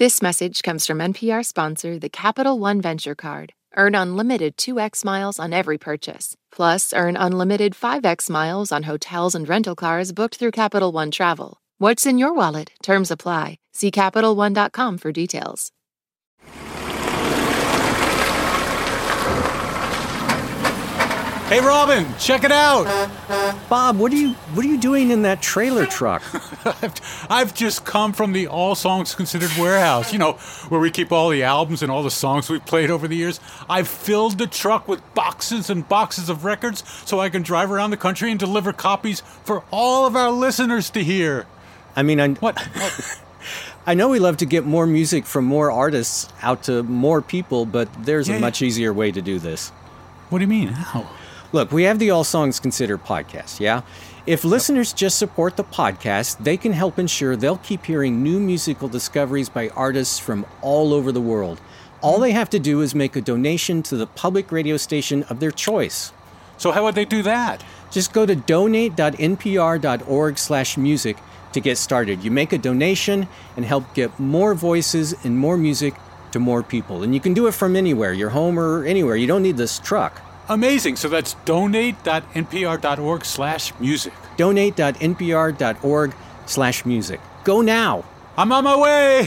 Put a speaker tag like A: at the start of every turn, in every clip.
A: This message comes from NPR sponsor, the Capital One Venture Card. Earn unlimited 2x miles on every purchase. Plus, earn unlimited 5x miles on hotels and rental cars booked through Capital One Travel. What's in your wallet? Terms apply. See CapitalOne.com for details.
B: Hey, Robin, check it out.
C: Bob, what are you doing in that trailer truck?
B: I've just come from the All Songs Considered warehouse, where we keep all the albums and all the songs we've played over the years. I've filled the truck with boxes and boxes of records so I can drive around the country and deliver copies for all of our listeners to hear.
C: What? I know we love to get more music from more artists out to more people, but there's a much easier way to do this.
B: What do you mean? How?
C: Look, we have the All Songs Considered podcast, yeah? If listeners just support the podcast, they can help ensure they'll keep hearing new musical discoveries by artists from all over the world. All they have to do is make a donation to the public radio station of their choice.
B: So how would they do that?
C: Just go to donate.npr.org/music to get started. You make a donation and help get more voices and more music to more people. And you can do it from anywhere, your home or anywhere. You don't need this truck.
B: Amazing. So that's donate.npr.org/music.
C: Donate.npr.org/music. Go now.
B: I'm on my way.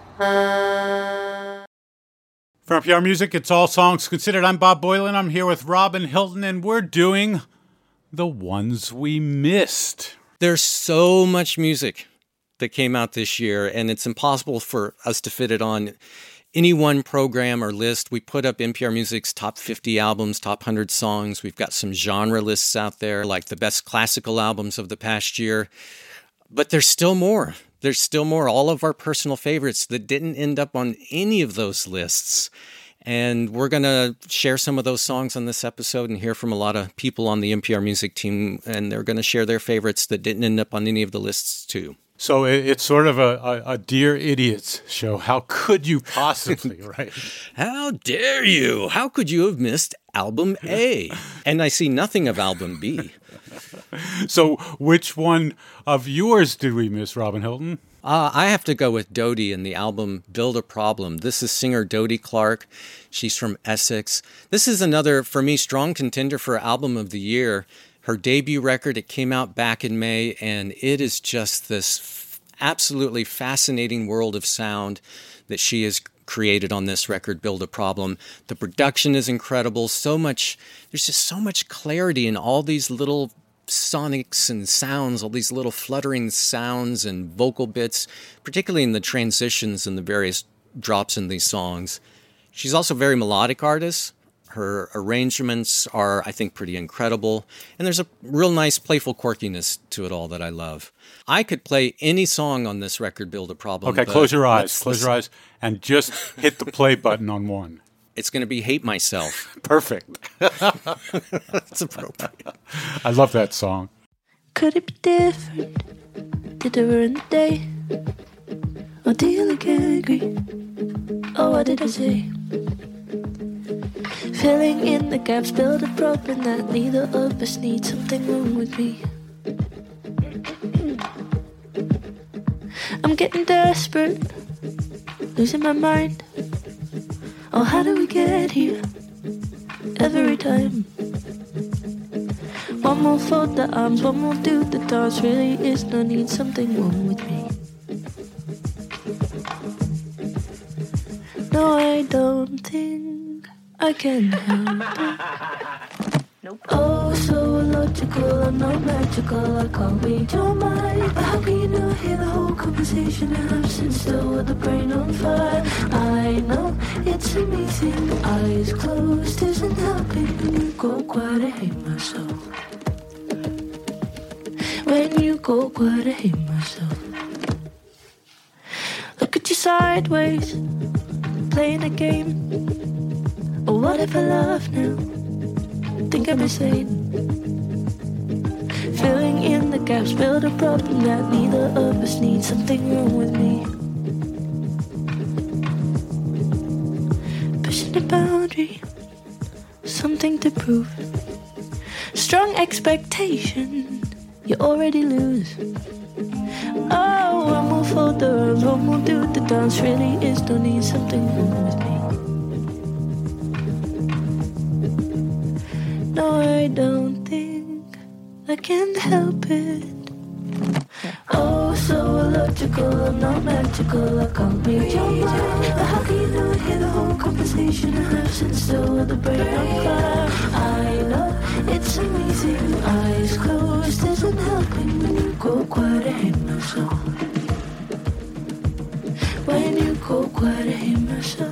B: From NPR Music, it's All Songs Considered. I'm Bob Boilen. I'm here with Robin Hilton, and we're doing The Ones We Missed.
C: There's so much music that came out this year, and it's impossible for us to fit it on any one program or list. We put up NPR Music's top 50 albums, top 100 songs. We've got some genre lists out there, like the best classical albums of the past year. But there's still more. There's still more. All of our personal favorites that didn't end up on any of those lists. And we're going to share some of those songs on this episode and hear from a lot of people on the NPR Music team. And they're going to share their favorites that didn't end up on any of the lists, too.
B: So it's sort of a Dear Idiots show. How could you possibly, right?
C: How dare you? How could you have missed Album A? And I see nothing of Album B.
B: So which one of yours did we miss, Robin Hilton?
C: I have to go with Dodie and the album Build a Problem. This is singer Dodie Clark. She's from Essex. This is another, for me, strong contender for Album of the Year. Her debut record, it came out back in May, and it is just this absolutely fascinating world of sound that she has created on this record, Build a Problem. The production is incredible. There's just so much clarity in all these little sonics and sounds, all these little fluttering sounds and vocal bits, particularly in the transitions and the various drops in these songs. She's also a very melodic artist. Her arrangements are, I think, pretty incredible. And there's a real nice playful quirkiness to it all that I love. I could play any song on this record, Build a Problem.
B: Okay, close your eyes. Close your eyes and just hit the play button on one.
C: It's going to be Hate Myself.
B: Perfect.
C: That's appropriate.
B: I love that song.
D: Could it be different? Did I ruin the day? Or do you look angry? Oh, what did I say? Filling in the gaps, build a problem that neither of us needs. Something wrong with me. I'm getting desperate, losing my mind. Oh, how do we get here? Every time. One more fold the arms, one more do the dance. Really is no need, something wrong with me. No, I don't think I can help it. Nope. Oh, so illogical, I'm not magical. I can't read your mind. But how can you not hear the whole conversation? And I'm sitting still with the brain on fire. I know it's amazing. Eyes closed isn't helping. You go quiet, I hate myself. When you go quiet, I hate myself. Look at you sideways, playing a game. Oh, what if I laugh now? Think I'm insane. Filling in the gaps, build a problem that neither of us needs. Something wrong with me. Pushing the boundary, something to prove. Strong expectation, you already lose. Oh, one more folder alone won't do the dance. Really is, don't need something wrong with me. No, I don't think I can help it. Oh, so illogical, I'm not magical, I can't read your mind. But how can you not hear the whole conversation I have since still with the brain on fire? I know it's amazing, eyes closed isn't helping when you go quiet, I hate myself. When you go quiet, I hate myself.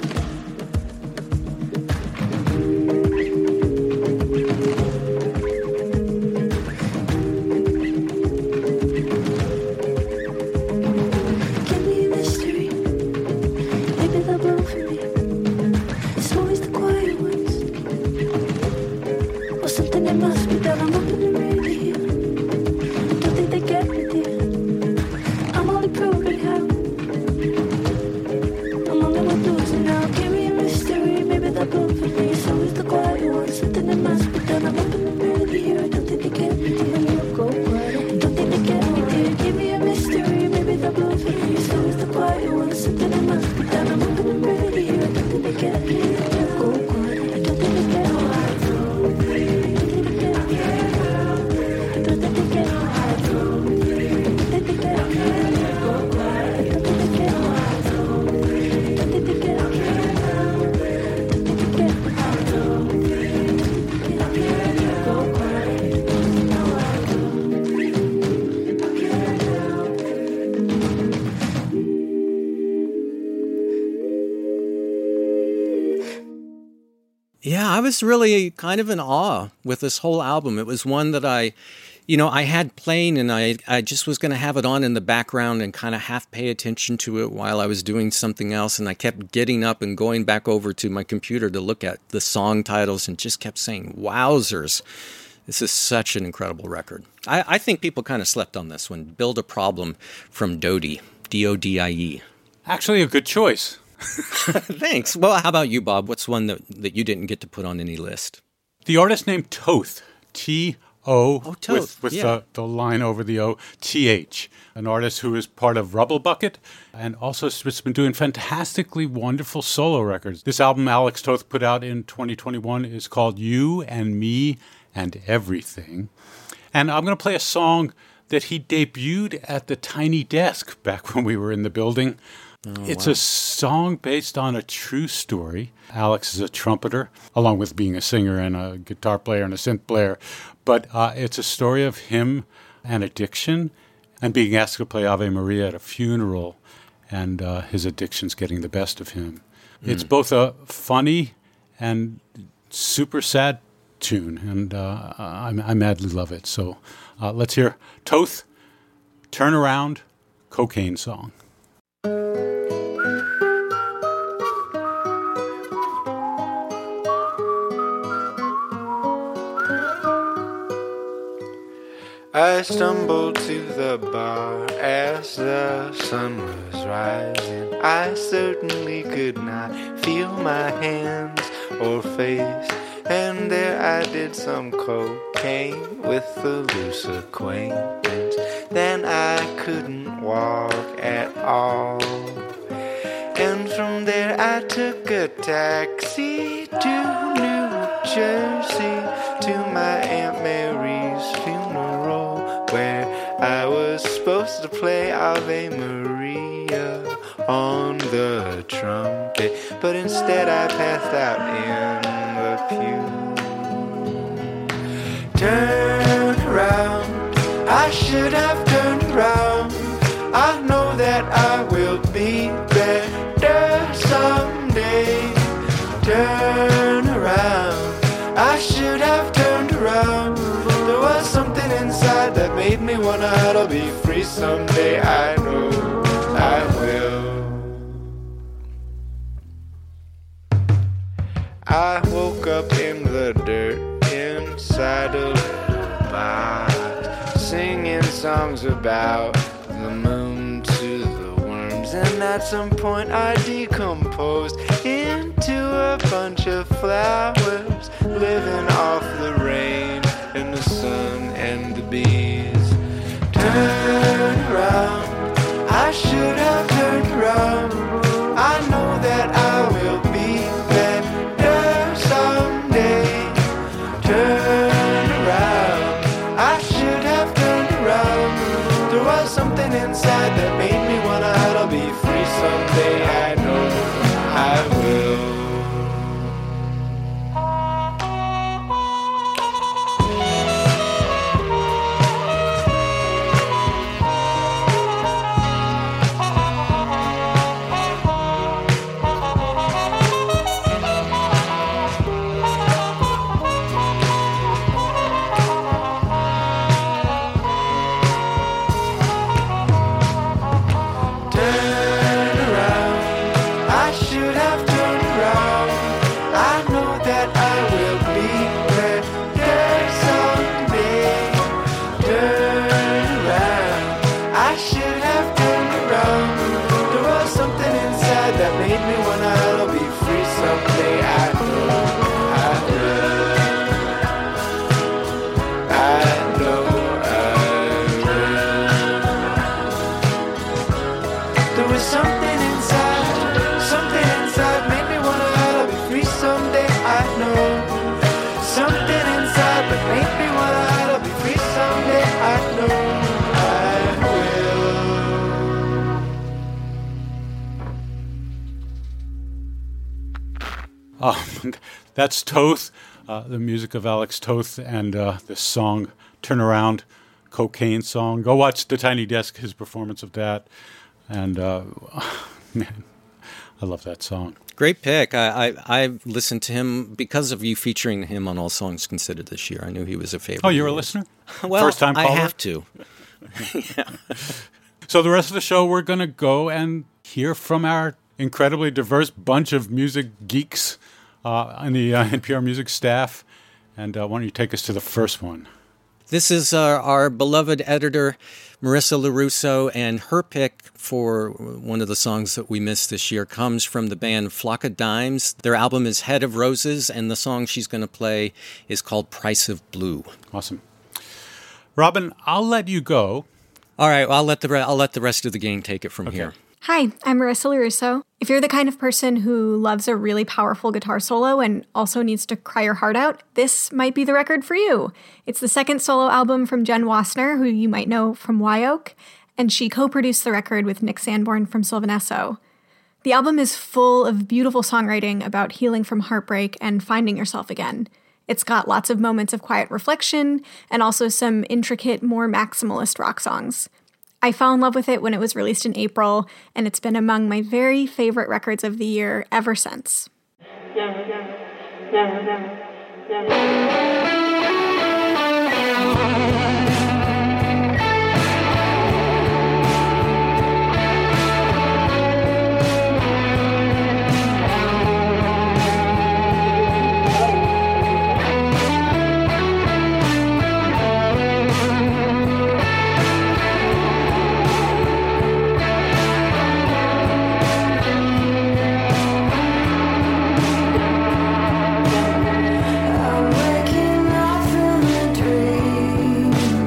C: Yeah, I was really kind of in awe with this whole album. It was one that I had playing, and I just was going to have it on in the background and kind of half pay attention to it while I was doing something else. And I kept getting up and going back over to my computer to look at the song titles and just kept saying, wowzers, this is such an incredible record. I think people kind of slept on this one. Build a Problem from Dodie, D-O-D-I-E.
B: Actually, a good choice.
C: Thanks. Well, how about you, Bob? What's one that you didn't get to put on any list?
B: The artist named Toth, T-O,
C: Toth.
B: with the line over the O, T-H, an artist who is part of Rubble Bucket and also has been doing fantastically wonderful solo records. This album Alex Toth put out in 2021 is called You and Me and Everything. And I'm going to play a song that he debuted at the Tiny Desk back when we were in the building. It's a song based on a true story. Alex is a trumpeter, along with being a singer and a guitar player and a synth player. But it's a story of him and addiction and being asked to play Ave Maria at a funeral and his addictions getting the best of him. It's both a funny and super sad tune, and I madly love it. So let's hear Toth, Turn Around, Cocaine Song.
E: I stumbled to the bar as the sun was rising. I certainly could not feel my hands or face, and there I did some cocaine with a loose acquaintance. Then I couldn't walk at all, and from there I took a taxi to New Jersey to my Aunt Mary's funeral, where I was supposed to play Ave Maria on the trumpet, but instead I passed out in the pew. Turn around, I should have turned around. I know that I will be better someday. Turn around, I should have turned around. There was something inside that made me wanna be free someday. I know I will. I woke up in the dirt inside a little box, singing songs about the moon to the worms, and at some point I decomposed into a bunch of flowers, living off the rain and the sun and the bees. Turn around, I should have turned around. I know that I will be better someday. Turn around. I should have turned around. There was something inside that made me wanna be free someday. I know I will.
B: That's Toth, the music of Alex Toth, and this song, Turn Around, Cocaine song. Go watch The Tiny Desk, his performance of that. And, man, I love that song.
C: Great pick. I listened to him because of you featuring him on All Songs Considered this year. I knew he was a favorite.
B: Oh, you're a listener?
C: Well,
B: first time caller?
C: I have to.
B: Yeah. So the rest of the show, we're going to go and hear from our incredibly diverse bunch of music geeks and the NPR Music staff. And why don't you take us to the first one?
C: This is our beloved editor, Marissa LaRusso, and her pick for one of the songs that we missed this year comes from the band Flock of Dimes. Their album is Head of Roses, and the song she's going to play is called Price of Blue.
B: Awesome. Robin, I'll let you go.
C: All right, well, I'll let the rest of the gang take it from here.
F: Hi, I'm Marissa LaRusso. If you're the kind of person who loves a really powerful guitar solo and also needs to cry your heart out, this might be the record for you. It's the second solo album from Jen Wassner, who you might know from Wye-Oak, and she co-produced the record with Nick Sanborn from Sylvan Esso. The album is full of beautiful songwriting about healing from heartbreak and finding yourself again. It's got lots of moments of quiet reflection and also some intricate, more maximalist rock songs. I fell in love with it when it was released in April, and it's been among my very favorite records of the year ever since.
D: I'm waking up from a dream.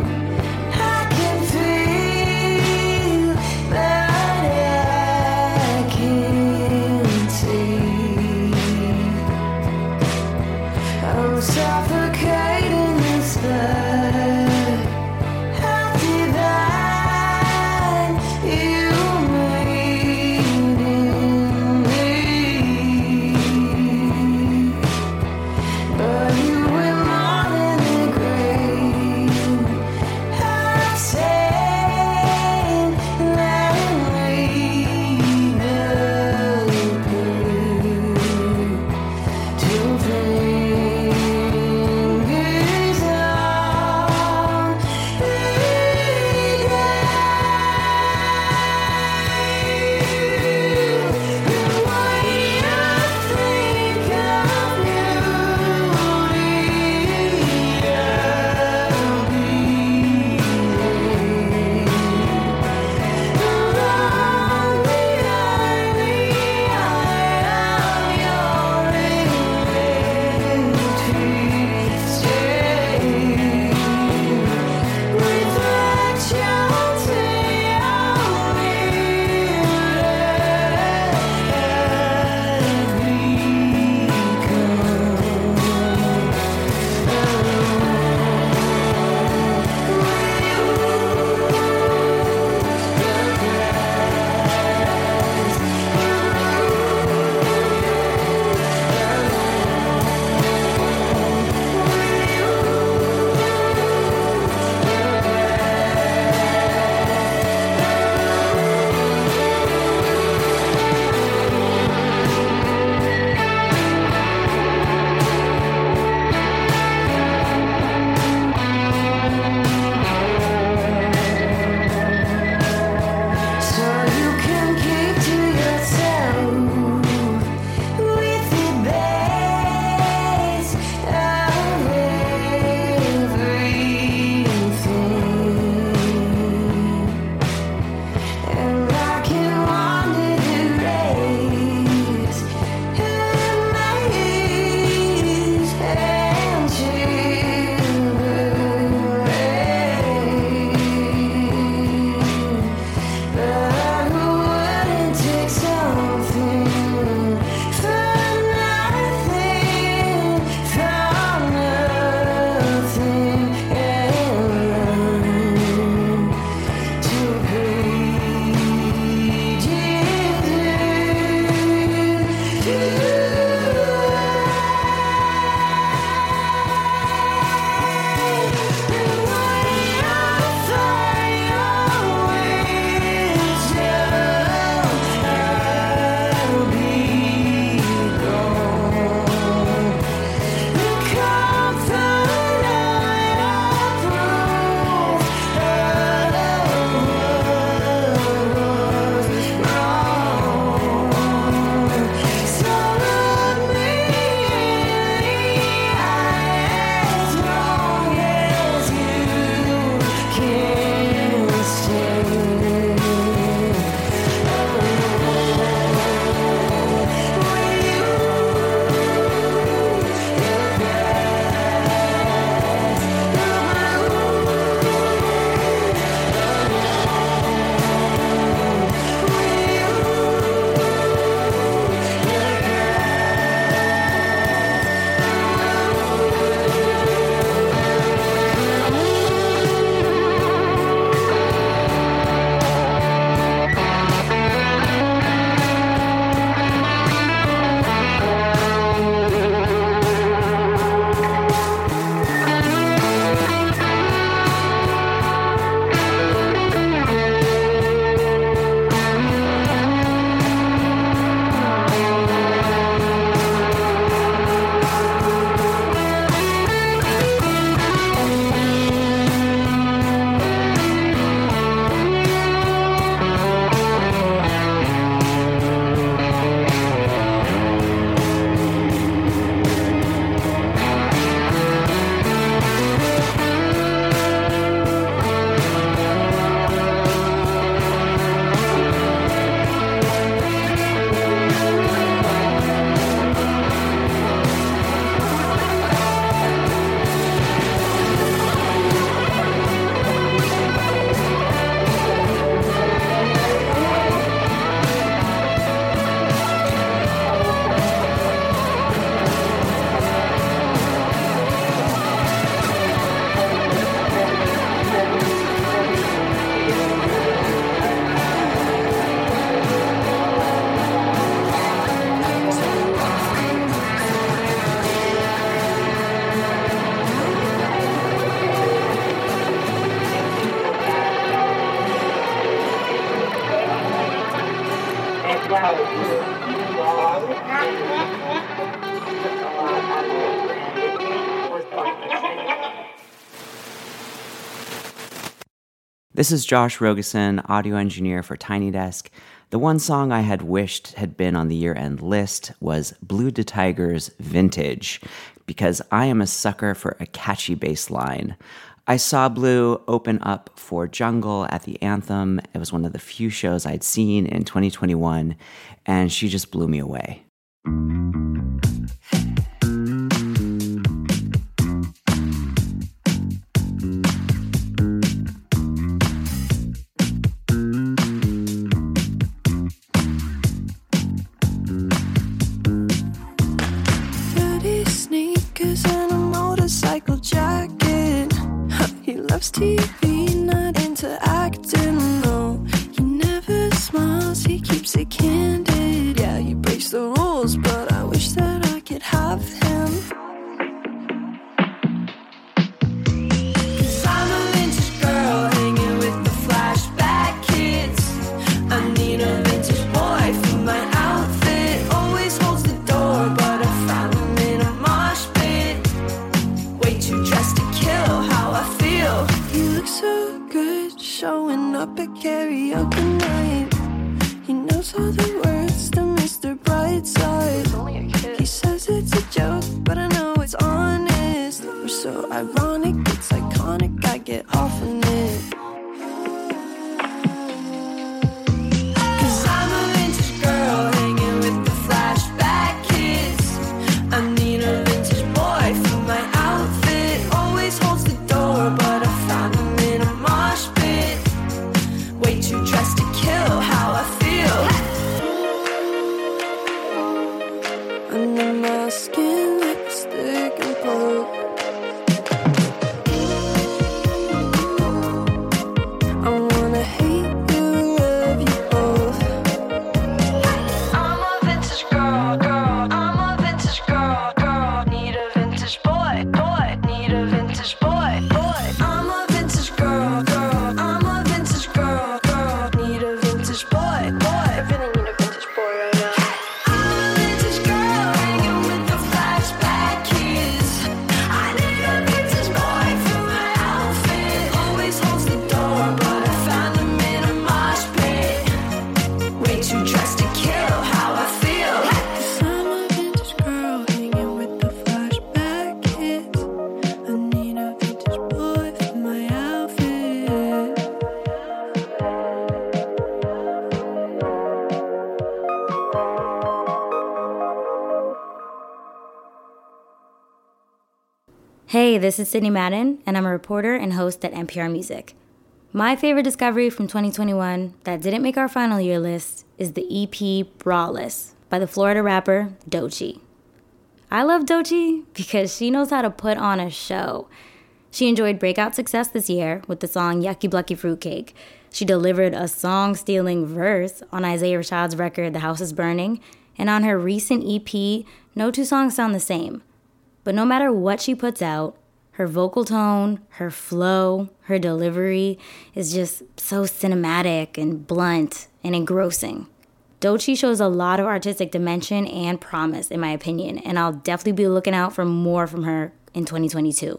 G: This is Josh Rogosin, audio engineer for Tiny Desk. The one song I had wished had been on the year-end list was Blue de Tiger's Vintage, because I am a sucker for a catchy bass line. I saw Blue open up for Jungle at the Anthem. It was one of the few shows I'd seen in 2021, and she just blew me away.
D: TV, not into acting, no. He never smiles, he keeps it candid. Yeah, he breaks the rules, but I wish that I could have him. 'Cause I'm a vintage girl hanging with the flashback kids. I need a vintage boy for my outfit. Always holds the door, but I found him in a mosh pit. Way too dressed to kill how I feel. He looks so good, showing up at karaoke night. He knows all the words to Mr. Brightside. He says it's a joke, but I know it's honest. We're so ironic, it's iconic, I get off on it. 'Cause I'm a vintage girl hanging with the flashback kids. I need a vintage boy for my outfit. Always holds the door, but I found him in a mosh pit. Way too dressed to kill how I feel. Under my skin, lipstick and blood. I wanna hate you, love you both. I'm a vintage girl, girl. I'm a vintage girl, girl. Need a vintage boy, boy. Need a vintage boy, boy. I'm a vintage girl, girl. I'm a vintage girl, girl. Need a vintage boy, boy. I really need a vintage boy right now. I'm a vintage girl hanging with the flashback kids. I need a vintage boy for my outfit. Always holds the door, but I found him in a mosh pit. Way too dressed to kill how I feel. 'Cause I'm a vintage girl hanging with the flashback kids. I need a vintage boy for my outfit.
H: Hey, this is Sydney Madden, and I'm a reporter and host at NPR Music. My favorite discovery from 2021 that didn't make our final year list is the EP Braless by the Florida rapper Doechii. I love Doechii because she knows how to put on a show. She enjoyed breakout success this year with the song Yucky Blucky Fruitcake. She delivered a song-stealing verse on Isaiah Rashad's record The House is Burning, and on her recent EP, no two songs sound the same. But no matter what she puts out, her vocal tone, her flow, her delivery is just so cinematic and blunt and engrossing. Doechii shows a lot of artistic dimension and promise, in my opinion, and I'll definitely be looking out for more from her in 2022.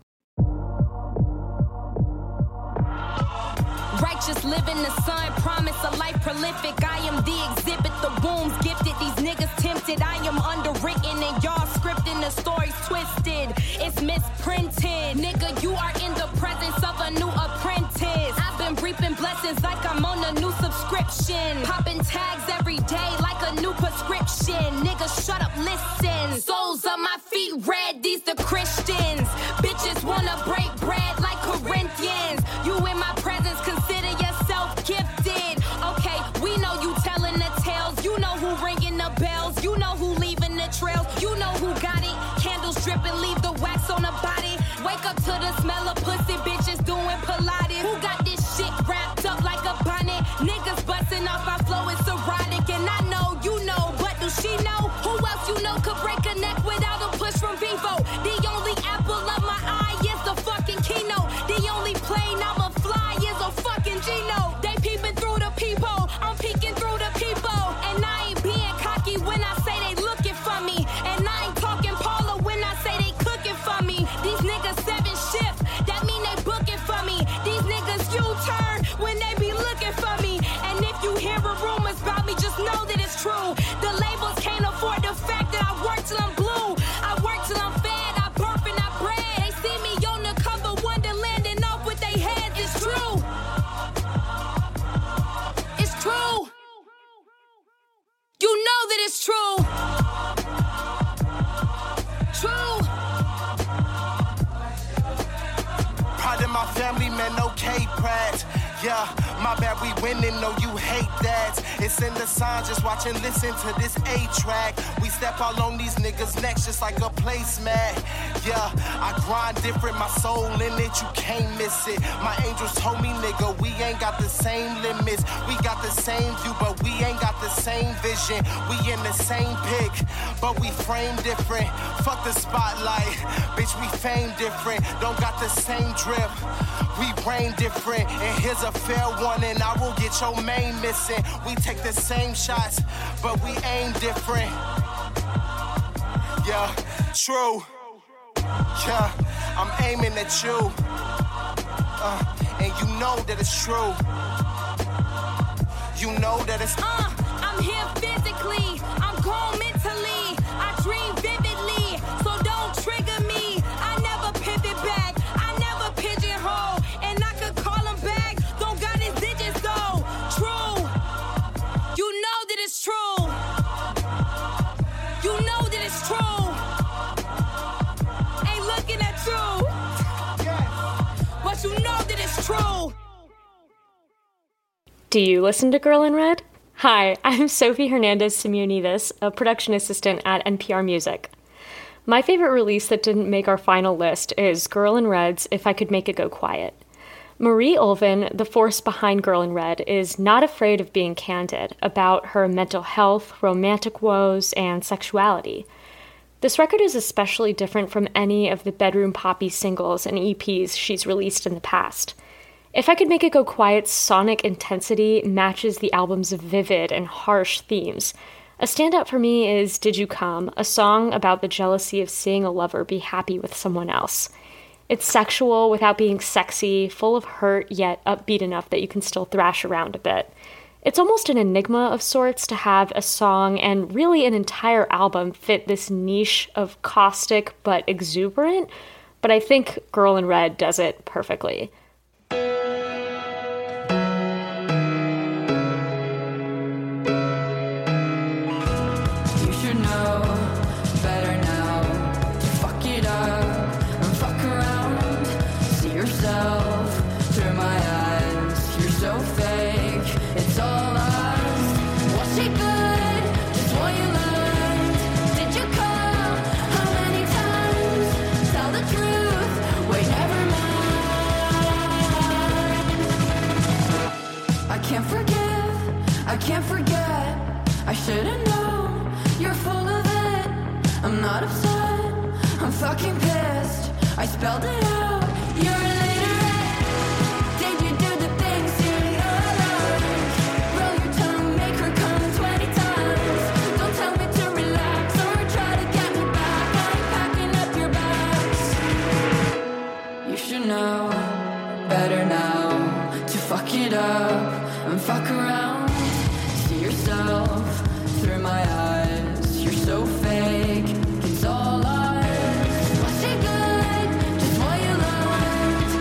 I: Righteous, live in the sun, promise a life prolific. I am the exhibit, the wombs gifted. These niggas tempted, I am underwritten, and y'all scripting the stories twisted. It's misprinted. Nigga, you are in the presence of a new apprentice. I've been reaping blessings like I'm on a new subscription. Popping tags every day like a new prescription. Nigga, shut up, listen. Soles of my feet red, these the Christians. Bitches wanna break bread like Corinthians. You in my presence, consider yourself gifted. Okay, we know you telling the tales. You know who ringing the bells. You know who leaving the trails. You know who got it. Candles dripping, leave the wax on the body. Wake up to the smell of pussy, bitches doing Pilates. Who got this shit wrapped up like a bonnet? Niggas busting off my flow, it's erotic. And I know, you know, but do she know? Who else you know could break a neck without a push from Vivo? The only apple of my eye is the fucking keynote. The only plane I'ma fly is a fucking Gino. They peeping through the peephole, I'm peeking through the peephole. And labels can't afford the fact that I work till I'm blue. I work till I'm fed, I burp and I bread. They see me on the cover, Wonderland, and off with their heads. It's true. It's true. You know that it's true. True.
J: Pride in my family, man, okay, Pratt. Yeah, my bad, we winning, no, you hate that. It's in the sign, just watch and listen to this A-track. We step all on these niggas' necks just like a placemat. Yeah, I grind different, my soul in it, you can't miss it. My angels told me, nigga, we ain't got the same limits. We got the same view, but we ain't got the same vision. We in the same pic, but we frame different. Fuck the spotlight, bitch, we fame different. Don't got the same drip, we reign different. And here's a fair one, and I will get your main missing. We take the same shots, but we aim different. Yeah, true. Yeah, I'm aiming at you. And you know that it's true. You know that it's
I: I'm here physically, I'm gone mentally. I dream vividly, so don't trigger me. I never pivot back, I never pigeonhole. And I could call him back, don't got his digits though. True, you know that it's true. You know that it's true. Ain't looking at you, but you know that it's true.
K: Do you listen to Girl in Red? Hi, I'm Sophie Hernandez-Simeonides, a production assistant at NPR Music. My favorite release that didn't make our final list is Girl in Red's If I Could Make It Go Quiet. Marie Ulven, the force behind Girl in Red, is not afraid of being candid about her mental health, romantic woes, and sexuality. This record is especially different from any of the bedroom poppy singles and EPs she's released in the past. If I Could Make It Go Quiet's sonic intensity matches the album's vivid and harsh themes. A standout for me is Did You Come, a song about the jealousy of seeing a lover be happy with someone else. It's sexual without being sexy, full of hurt, yet upbeat enough that you can still thrash around a bit. It's almost an enigma of sorts to have a song and really an entire album fit this niche of caustic but exuberant, but I think Girl in Red does it perfectly.
D: I can't forget, I should've known, you're full of it. I'm not upset, I'm fucking pissed. I spelled it out, you're a literate. Did you do the things you learned? Roll your tongue, make her come 20 times. Don't tell me to relax or try to get me back. I'm packing up your bags. You should know better now to fuck it up and fuck around. Through my eyes, you're so fake, it's all lies. Was she good? Just what you learned.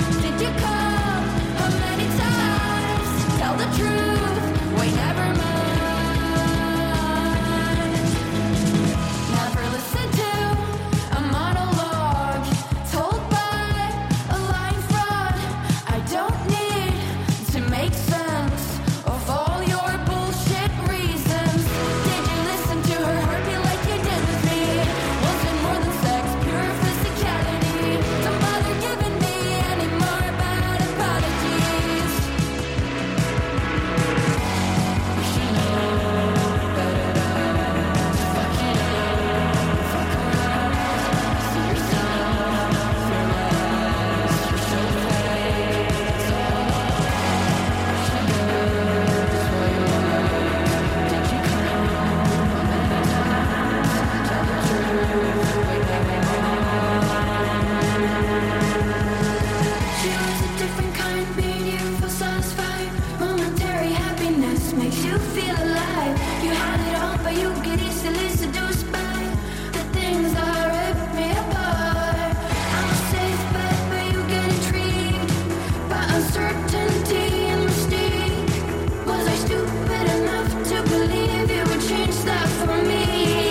D: but you get easily seduced by the things that rip me apart. I'm a safe bet, but you get intrigued by uncertainty and mystique. Was I stupid enough to believe you would change that for me?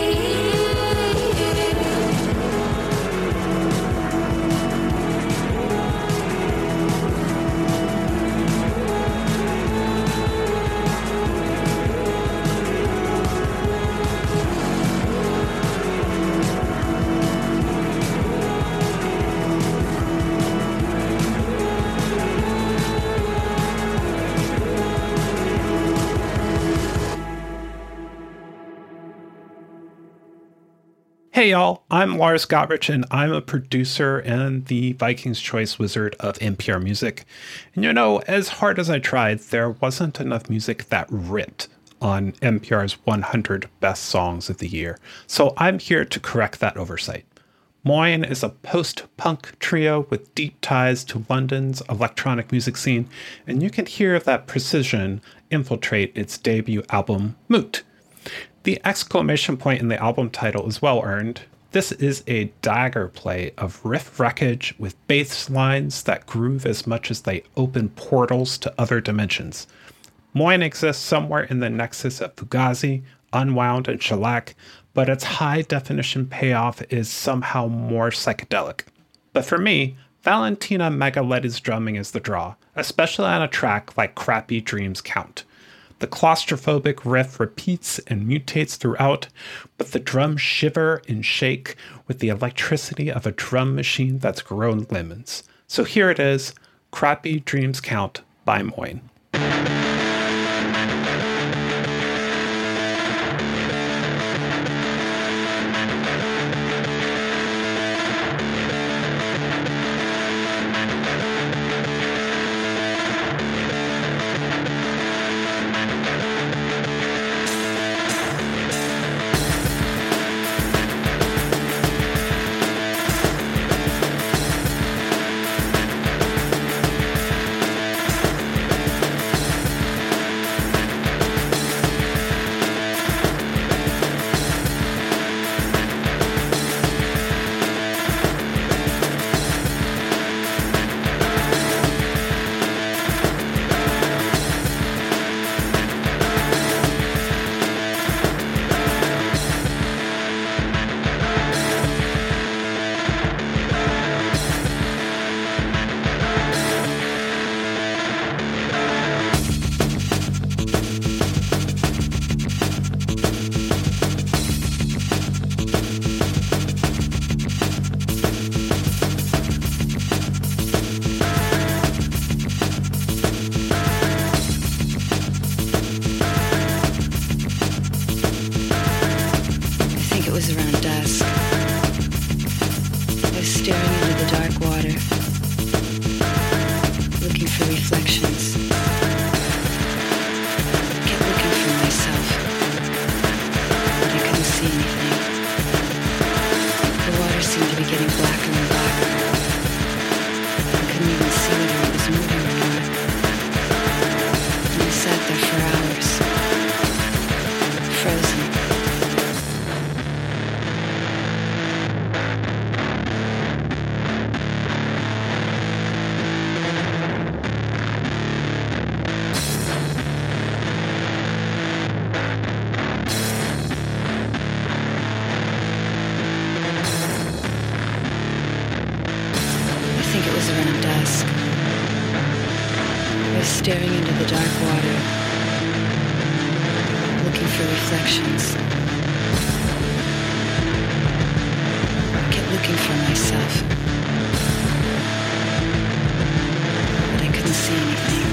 L: Hey y'all, I'm Lars Gottrich, and I'm a producer and the Viking's Choice Wizard of NPR Music. And you know, as hard as I tried, there wasn't enough music that ripped on NPR's 100 Best Songs of the Year. So I'm here to correct that oversight. Moin is a post-punk trio with deep ties to London's electronic music scene, and you can hear that precision infiltrate its debut album, Moot. The exclamation point in the album title is well earned. This is a dagger play of riff wreckage with bass lines that groove as much as they open portals to other dimensions. Moin exists somewhere in the nexus of Fugazi, Unwound, and Shellac, but its high-definition payoff is somehow more psychedelic. But for me, Valentina Magaletti's drumming is the draw, especially on a track like Crappy Dreams Count. The claustrophobic riff repeats and mutates throughout, but the drums shiver and shake with the electricity of a drum machine that's grown lemons. So here it is, Crappy Dreams Count by Moin.
M: Staring into the dark water, looking for reflections. I kept looking for myself, but I couldn't see anything.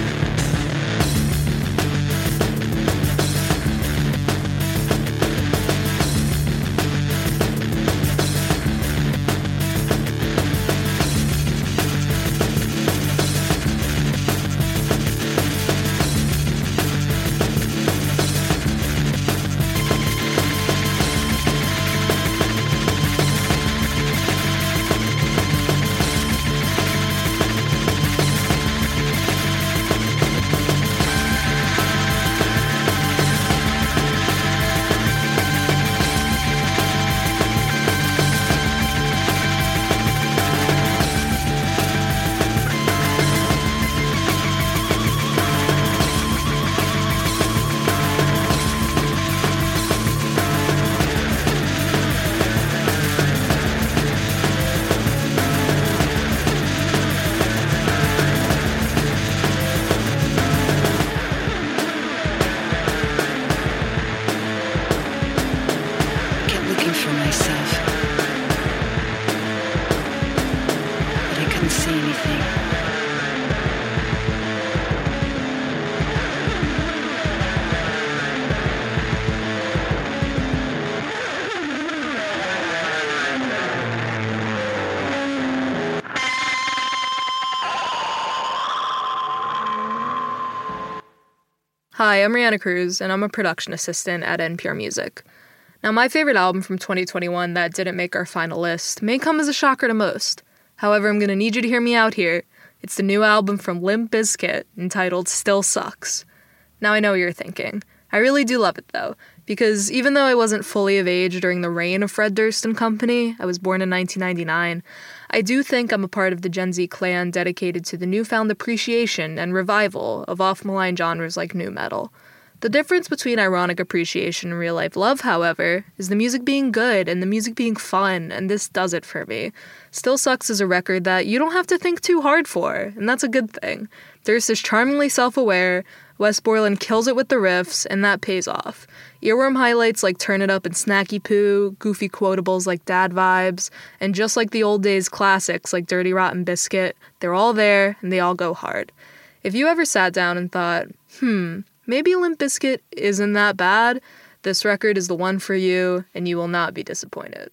N: Hi, I'm Rihanna Cruz, and I'm a production assistant at NPR Music. Now, my favorite album from 2021 that didn't make our final list may come as a shocker to most. However, I'm going to need you to hear me out here. It's the new album from Limp Bizkit entitled Still Sucks. Now, I know what you're thinking. I really do love it, though, because even though I wasn't fully of age during the reign of Fred Durst and company, I was born in 1999, I do think I'm a part of the Gen Z clan dedicated to the newfound appreciation and revival of off-the-line genres like nu metal. The difference between ironic appreciation and real-life love, however, is the music being good and the music being fun, and this does it for me. Still Sucks is a record that you don't have to think too hard for, and that's a good thing. Durst is charmingly self-aware, Wes Borland kills it with the riffs, and that pays off. Earworm highlights like Turn It Up and Snacky Poo, goofy quotables like Dad Vibes, and just like the old days classics like Dirty Rotten Biscuit, they're all there, and they all go hard. If you ever sat down and thought, maybe Limp Bizkit isn't that bad, this record is the one for you, and you will not be disappointed.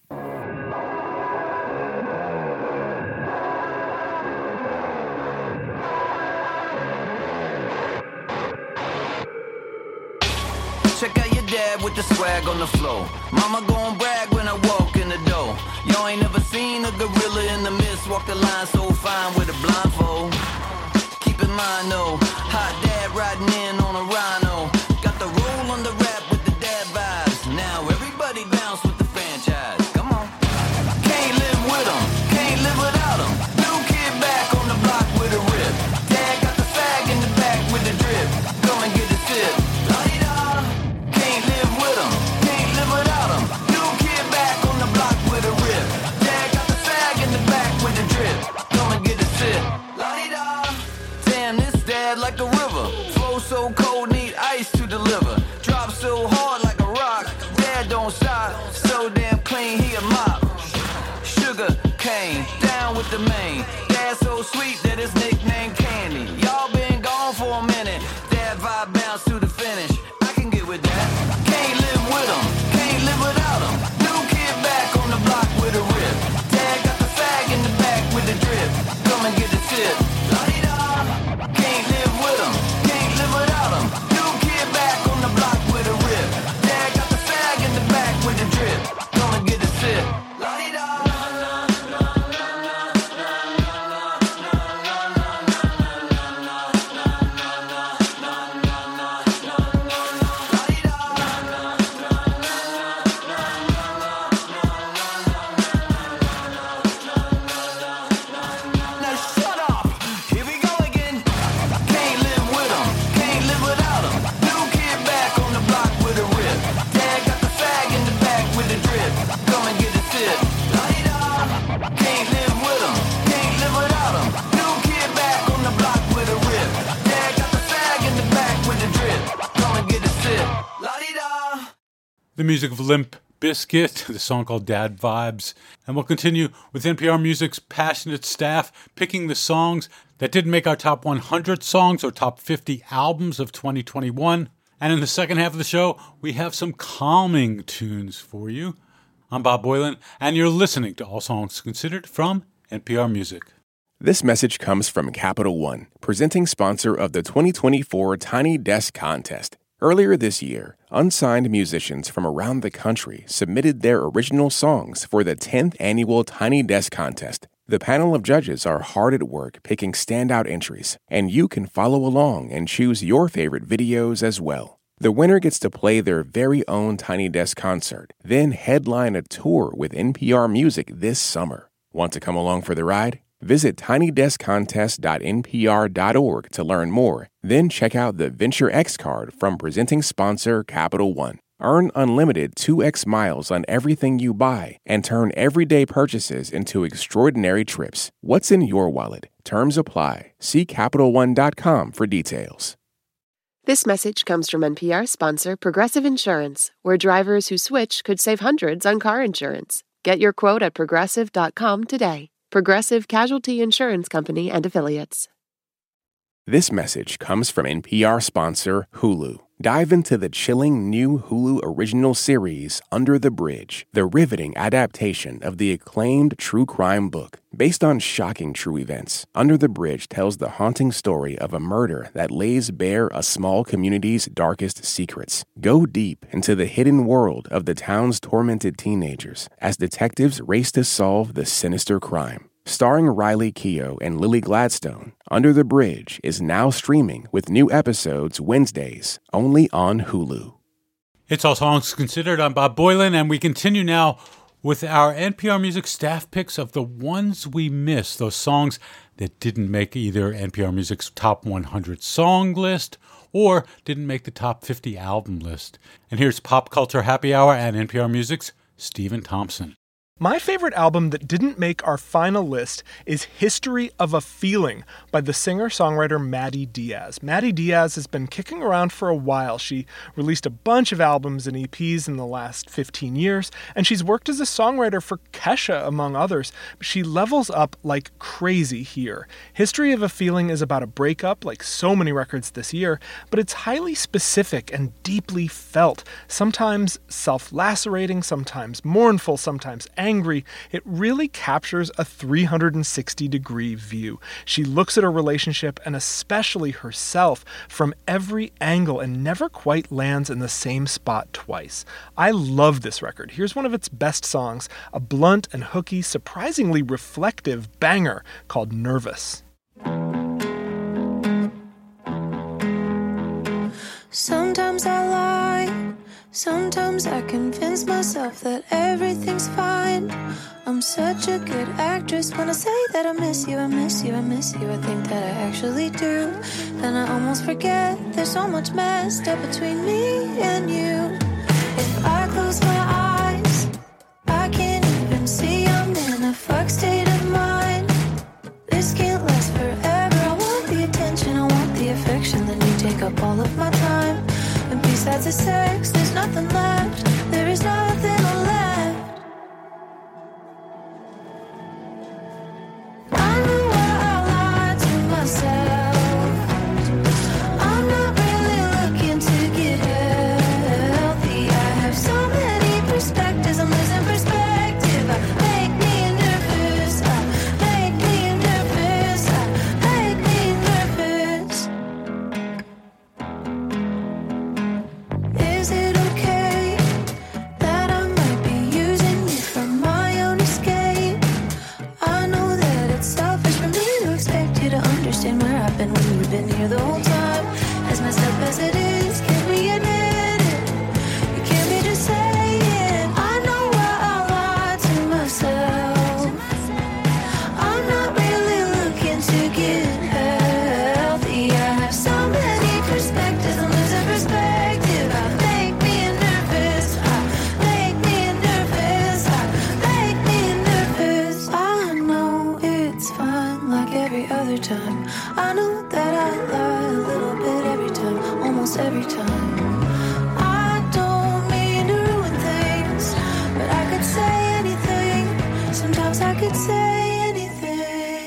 O: Check out your dad with the swag on the floor. Mama gon' brag when I walk in the door. Y'all ain't never seen a gorilla in the mist walk the line so fine with a blindfold. Keep in mind though, hot dad riding in on a rhino. Got the roll on the rap with the dad vibes. Now everybody bounce with the franchise. Come on. Can't live with them, can't live without them. New kid back on the block with a rip. Dad got the fag in the back with the drip. Come and get a sip. Can't live with them, can't live without them. New kid back on the block with a rip. Dad got the fag in the back with the drip. Come and get a sip. Damn, this dad like a river. Flow so cold, need ice to deliver. Drop so hard like a rock. Dad don't stop, so damn clean, he a mop. Sugar cane, down with the main. Dad so sweet that his nickname Candy. Y'all been gone for a minute. Dad vibe bounce to the finish. I can get with that. Can't live with them, can't live without them. New kid back on the block with a rip. Dad got the fag in the back with the drip. Come and get a tip. Can't live with them, can't live without them. New kid back on the block with a rip. Dad got the fag in the back with the drip. Come and get a sip.
B: The music of Limp Bizkit, the song called Dad Vibes. And we'll continue with NPR Music's passionate staff picking the songs that didn't make our top 100 songs or top 50 albums of 2021. And in the second half of the show, we have some calming tunes for you. I'm Bob Boylan, and you're listening to All Songs Considered from NPR Music.
P: This message comes from Capital One, presenting sponsor of the 2024 Tiny Desk Contest. Earlier this year, unsigned musicians from around the country submitted their original songs for the 10th annual Tiny Desk Contest. The panel of judges are hard at work picking standout entries, and you can follow along and choose your favorite videos as well. The winner gets to play their very own Tiny Desk concert, then headline a tour with NPR Music this summer. Want to come along for the ride? Visit tinydeskcontest.npr.org to learn more, then check out the Venture X card from presenting sponsor Capital One. Earn unlimited 2x miles on everything you buy and turn everyday purchases into extraordinary trips. What's in your wallet? Terms apply. See CapitalOne.com for details.
Q: This message comes from NPR sponsor Progressive Insurance, where drivers who switch could save hundreds on car insurance. Get your quote at Progressive.com today. Progressive Casualty Insurance Company and Affiliates.
P: This message comes from NPR sponsor Hulu. Dive into the chilling new Hulu original series, Under the Bridge, the riveting adaptation of the acclaimed true crime book. Based on shocking true events, Under the Bridge tells the haunting story of a murder that lays bare a small community's darkest secrets. Go deep into the hidden world of the town's tormented teenagers as detectives race to solve the sinister crime. Starring Riley Keough and Lily Gladstone, Under the Bridge is now streaming with new episodes Wednesdays, only on Hulu.
B: It's All Songs Considered. I'm Bob Boylan, and we continue now with our NPR Music staff picks of the ones we missed, those songs that didn't make either NPR Music's top 100 song list or didn't make the top 50 album list. And here's Pop Culture Happy Hour and NPR Music's Stephen Thompson.
R: My favorite album that didn't make our final list is History of a Feeling by the singer-songwriter Maddie Diaz. Maddie Diaz has been kicking around for a while. She released a bunch of albums and EPs in the last 15 years, and she's worked as a songwriter for Kesha, among others. She levels up like crazy here. History of a Feeling is about a breakup, like so many records this year, but it's highly specific and deeply felt, sometimes self-lacerating, sometimes mournful, sometimes angry. It really captures a 360-degree view. She looks at her relationship, and especially herself, from every angle and never quite lands in the same spot twice. I love this record. Here's one of its best songs, a blunt and hooky, surprisingly reflective banger called Nervous.
D: Sometimes I lie, sometimes I convince myself that everything's fine. I'm such a good actress when I say that I miss you, I miss you, I miss you. I think that I actually do. Then I almost forget there's so much messed up between me and you. If I close my eyes, I can't even see I'm in a fuck state of mind. This can't last forever. I want the attention, I want the affection. Then you take up all of my time. And besides the sex, there's nothing left. There is nothing left. I know I lied to myself. I'm not really looking to get healthy. I have so many perspectives, I'm losing perspective. Make me nervous, make me nervous, make me nervous. Is it okay that I might be using you for my own escape? I know that it's selfish for me to expect you to understand where I've been when you've been here the whole time. As messed up as it is, can we admit it? You can't be just saying, I know I lied to myself. I'm not really looking to get healthy. I have so many perspectives, I'm losing perspective. Make me nervous, make me nervous, make me nervous. I know it's fine like every other time. I know that I lie a little bit every time, almost every time. I don't mean to ruin things, but I could say anything. Sometimes I could say anything.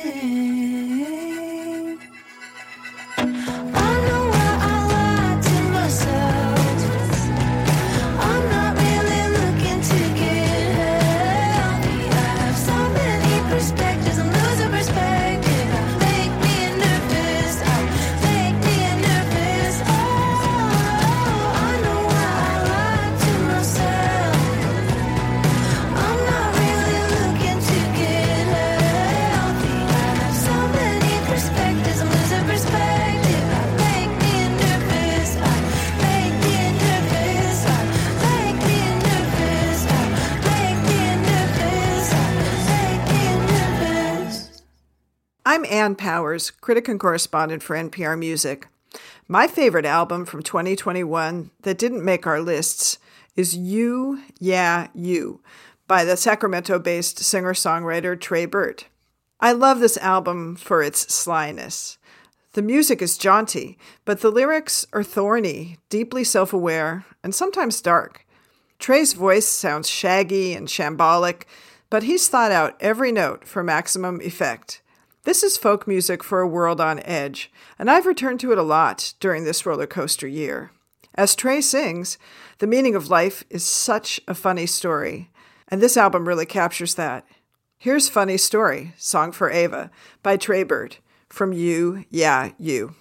D: I know I lied to myself. I'm not really looking to get healthy. I have so many perspectives, I'm losing perspective. Make me nervous, make me nervous. Oh, I know I lied to myself. I'm not really looking to get healthy. I have so many perspectives, I'm losing perspective. Make me nervous, make me nervous, make me nervous, make me nervous, make me nervous.
S: I'm Ann Powers, critic and correspondent for NPR Music. My favorite album from 2021 that didn't make our lists is You, Yeah, You by the Sacramento-based singer-songwriter Trey Burt. I love this album for its slyness. The music is jaunty, but the lyrics are thorny, deeply self-aware, and sometimes dark. Trey's voice sounds shaggy and shambolic, but he's thought out every note for maximum effect. This is folk music for a world on edge, and I've returned to it a lot during this roller coaster year. As Trey sings, the meaning of life is such a funny story, and this album really captures that. Here's Funny Story, Song for Ava, by Trey Bird, from You, Yeah, You.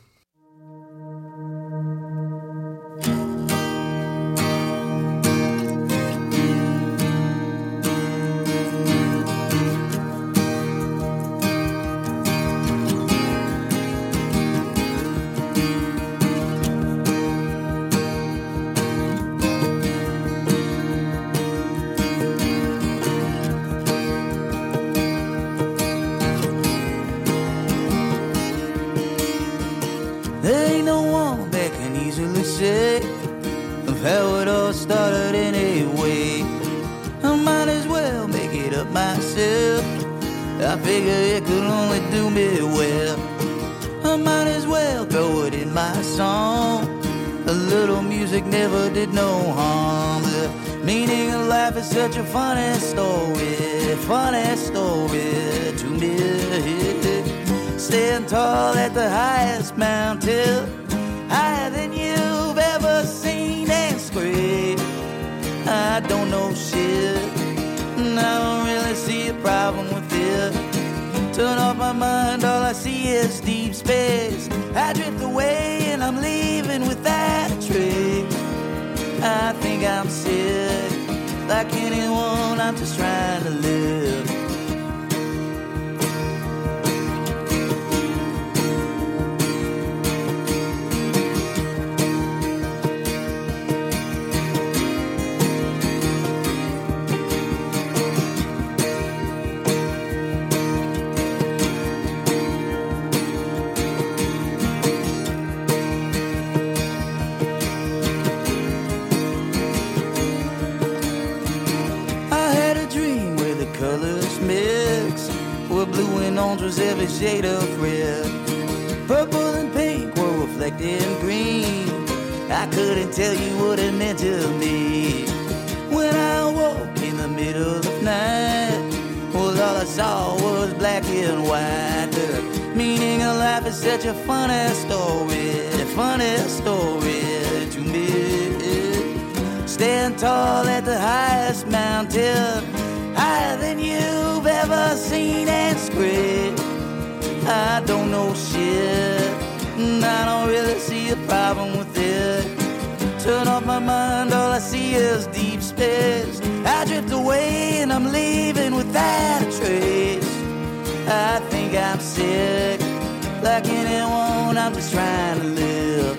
O: There ain't no one that can easily say of how it all started anyway. I might as well make it up myself. I figure it could only do me well. I might as well throw it in my song. A little music never did no harm. The meaning of life is such a funny story to me. Stand tall at the highest mountain, higher than you've ever seen, and scream, I don't know shit, and I don't really see a problem with it. Turn off my mind, all I see is deep space. I drift away and I'm leaving without a trace. I think I'm sick, like anyone, I'm just trying to live. Orange was every shade of red. Purple and pink were reflecting green. I couldn't tell you what it meant to me. When I woke in the middle of night, well, all I saw was black and white. The meaning of life is such a funny story to me. Stand tall at the highest mountain, higher than you've ever seen, and scream, I don't know shit, and I don't really see a problem with it. Turn off my mind, all I see is deep space. I drift away and I'm leaving without a trace. I think I'm sick, like anyone, I'm just trying to live.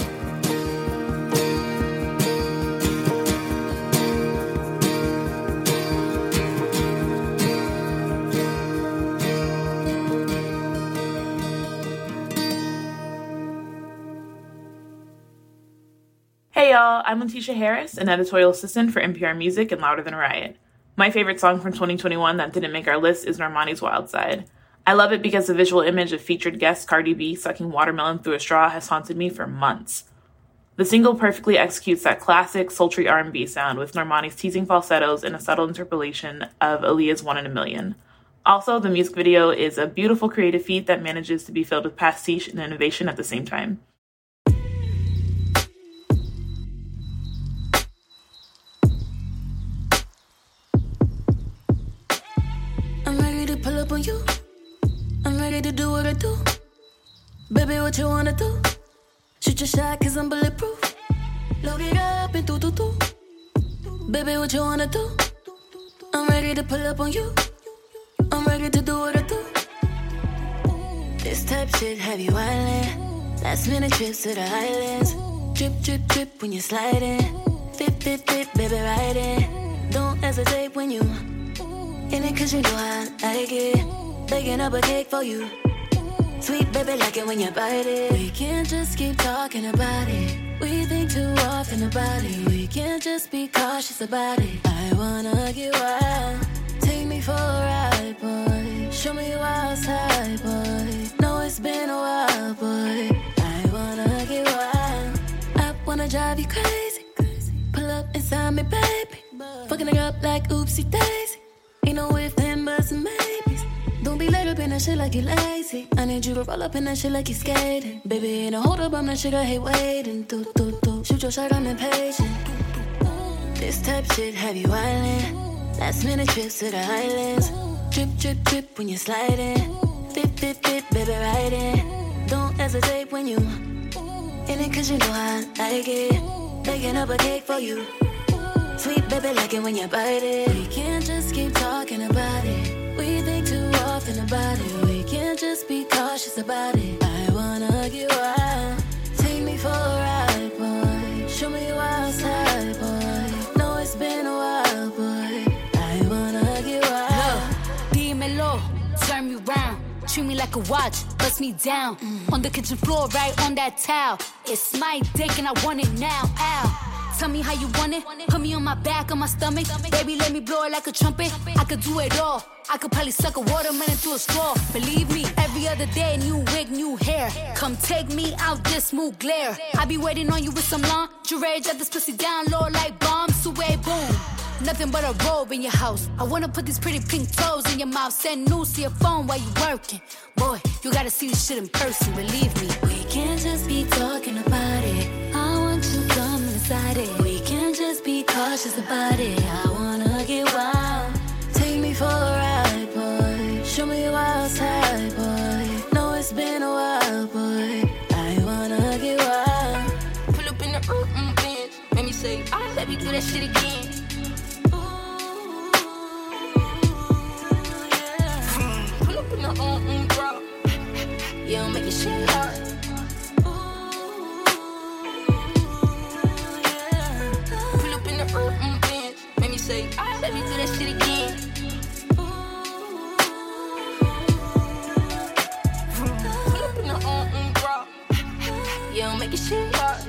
T: Hey y'all, I'm Letitia Harris, an editorial assistant for NPR Music and Louder Than a Riot. My favorite song from 2021 that didn't make our list is Normani's Wild Side. I love it because the visual image of featured guest Cardi B sucking watermelon through a straw has haunted me for months. The single perfectly executes that classic, sultry R&B sound with Normani's teasing falsettos and a subtle interpolation of Aaliyah's One in a Million. Also, the music video is a beautiful creative feat that manages to be filled with pastiche and innovation at the same time.
D: Pull up on you, I'm ready to do what I do. Baby, what you wanna do? Shoot your shot, cause I'm bulletproof. Load it up and do. Baby, what you wanna do? I'm ready to pull up on you, I'm ready to do what I do. This type shit have you island. Last minute trips to the islands. Drip, drip, drip when you're sliding. Dip, dip, dip, baby, ride it. Don't hesitate when you in it, cause you know I like it. Baking up a cake for you. Sweet baby, like it when you bite it. We can't just keep talking about it. We think too often about it. We can't just be cautious about it. I wanna get wild. Take me for a ride, boy. Show me you outside, boy. Know it's been a while, boy. I wanna get wild. I wanna drive you crazy. Pull up inside me, baby. Fucking it up like oopsie daisy. Ain't no if, then, buts, and maybes. Don't be late up in in that shit like you lazy. I need you to roll up in that shit like you skating. Baby, ain't a hold up, I'm that shit I hate waiting. Shoot your shot, I'm impatient. This type shit have you island. Last minute trips to the islands. Drip, drip, drip when you're sliding. Fit, fit, fit, baby, ride it. Don't hesitate when you in it, cause you know I like it. Baking up a cake for you. Sweet baby, like it when you bite it. We can't just keep talking about it. We think too often about it. We can't just be cautious about it. I wanna get wild. Take me for a ride, boy. Show me your wild side, boy. Know it's been a while, boy. I wanna get wild.
U: Look, dímelo, turn me round. Treat me like a watch, bust me down. On the kitchen floor, right on that towel. It's my dick and I want it now, ow. Tell me how you want it. Put me on my back, on my stomach. Baby, let me blow it like a trumpet. I could do it all. I could probably suck a watermelon through a straw. Believe me, every other day, new wig, new hair. Come take me out this smooth glare. I be waiting on you with some lingerie. Drop this pussy down low like bombs. Sway, boom. Nothing but a robe in your house. I wanna put these pretty pink toes in your mouth. Send news to your phone while you working. Boy, you gotta see this shit in person, believe me.
D: We can't just be talking about it. I want you coming inside it. We can't just be cautious about it. I wanna get wild. Take me for a ride, boy. Show me your wild side, boy. Know it's been a while, boy. I wanna get wild.
U: Pull up in the Benz. Make me say, let me do that shit again.
D: You don't make it shit hard.
U: Pull up in the Benz. Make me say, let me do that shit again. Pull up in the
D: You don't make it shit hard.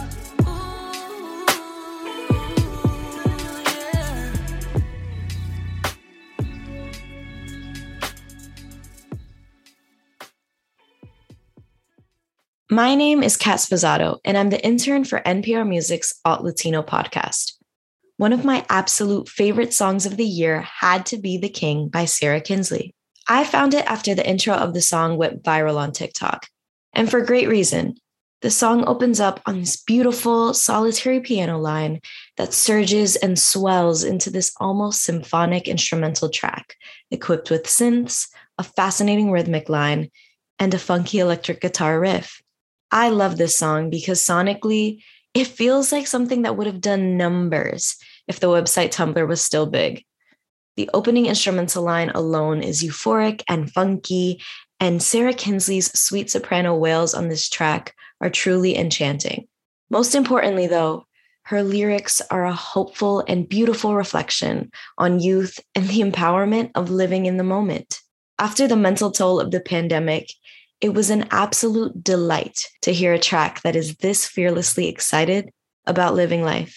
V: My name is Kat Spazzato, and I'm the intern for NPR Music's Alt Latino podcast. One of my absolute favorite songs of the year had to be The King by Sarah Kinsley. I found it after the intro of the song went viral on TikTok, and for great reason. The song opens up on this beautiful, solitary piano line that surges and swells into this almost symphonic instrumental track, equipped with synths, a fascinating rhythmic line, and a funky electric guitar riff. I love this song because sonically, it feels like something that would have done numbers if the website Tumblr was still big. The opening instrumental line alone is euphoric and funky, and Sarah Kinsley's sweet soprano wails on this track are truly enchanting. Most importantly, though, her lyrics are a hopeful and beautiful reflection on youth and the empowerment of living in the moment. After the mental toll of the pandemic, it was an absolute delight to hear a track that is this fearlessly excited about living life.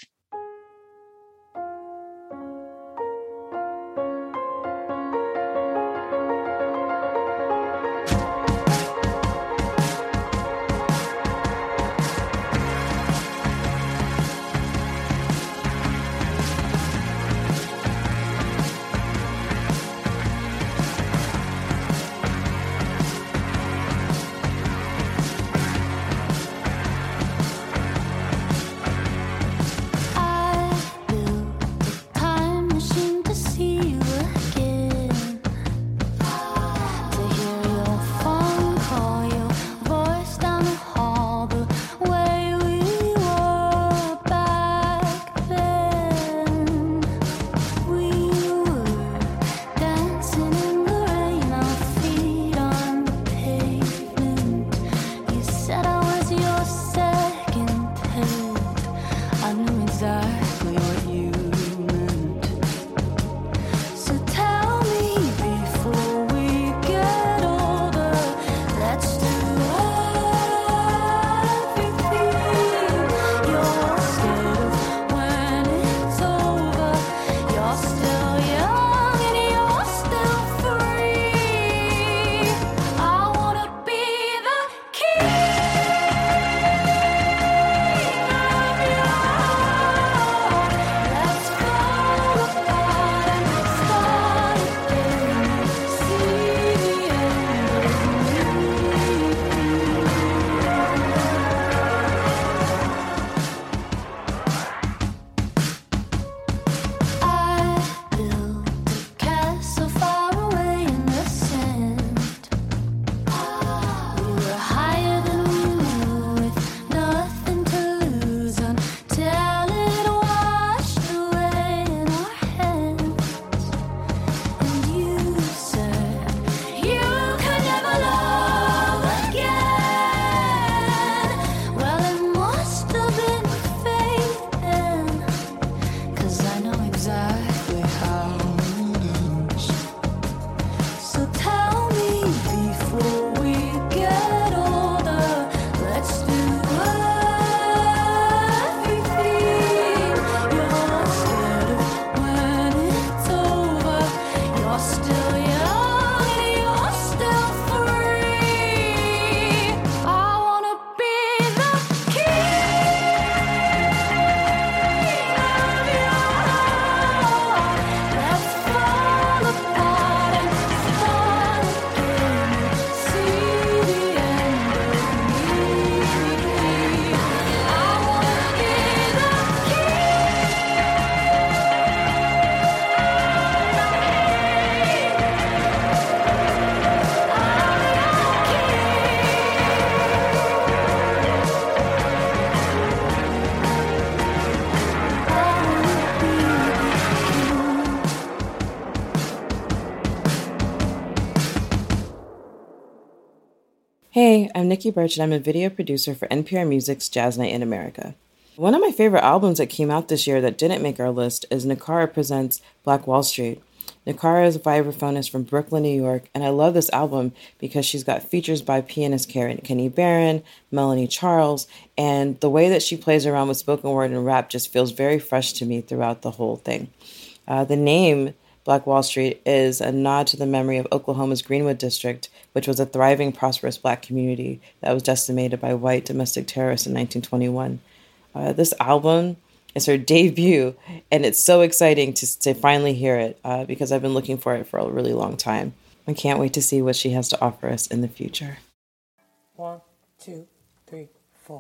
A: Hey, I'm Nikki Birch and I'm a video producer for NPR Music's Jazz Night in America. One of my favorite albums that came out this year that didn't make our list is Nakara Presents Black Wall Street. Nakara is a vibraphonist from Brooklyn, New York, and I love this album because she's got features by pianist Kenny Barron, Melanie Charles, and the way that she plays around with spoken word and rap just feels very fresh to me throughout the whole thing. The name Black Wall Street is a nod to the memory of Oklahoma's Greenwood District, which was a thriving, prosperous black community that was decimated by white domestic terrorists in 1921. This album is her debut, and it's so exciting to finally hear it because I've been looking for it for a really long time. I can't wait to see what she has to offer us in the future.
E: 1, 2, 3, 4.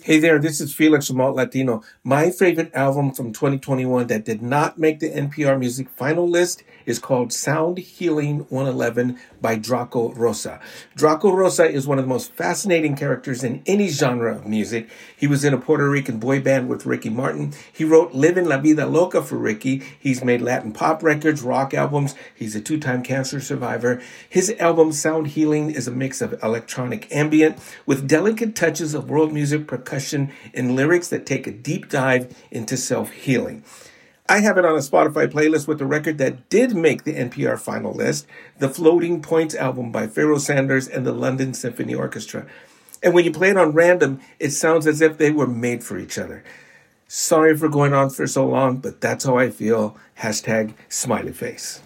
C: Hey there, this is Felix from Alt Latino. My favorite album from 2021 that did not make the NPR Music final list is called Sound Healing 111 by Draco Rosa. Draco Rosa is one of the most fascinating characters in any genre of music. He was in a Puerto Rican boy band with Ricky Martin. He wrote Livin' La Vida Loca for Ricky. He's made Latin pop records, rock albums. He's a 2-time cancer survivor. His album Sound Healing is a mix of electronic ambient with delicate touches of world music, percussion, and lyrics that take a deep dive into self-healing. I have it on a Spotify playlist with a record that did make the NPR final list, the Floating Points album by Pharoah Sanders and the London Symphony Orchestra. And when you play it on random, it sounds as if they were made for each other. Sorry for going on for so long, but that's how I feel. Hashtag smiley face.